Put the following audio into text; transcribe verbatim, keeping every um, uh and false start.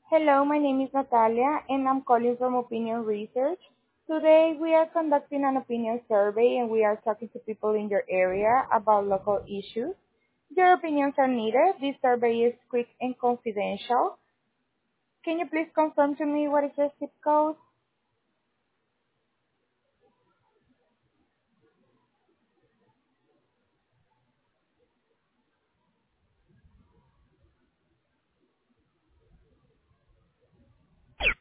Hello, my name is Natalia and I'm calling from Opinion Research. Today we are conducting an opinion survey and we are talking to people in your area about local issues. Your opinions are needed. This survey is quick and confidential. Can you please confirm to me what is your zip code?